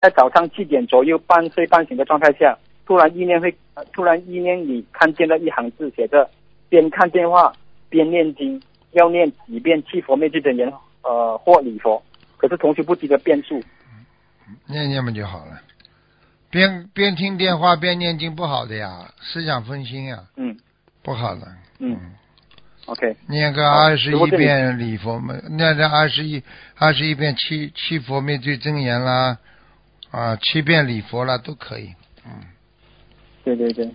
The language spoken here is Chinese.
在早上7点左右半睡半醒的状态下，突然意念里看见了一行字，写着边看电话边念经，要念几遍七佛灭罪真言或礼佛，可是同学不记得遍数。 念嘛就好了。边听电话边念经不好的呀，思想分心呀。不好的。 OK。 念个21遍礼佛嘛，念个21遍七佛灭罪真言啦，7遍礼佛啦都可以。 对对对。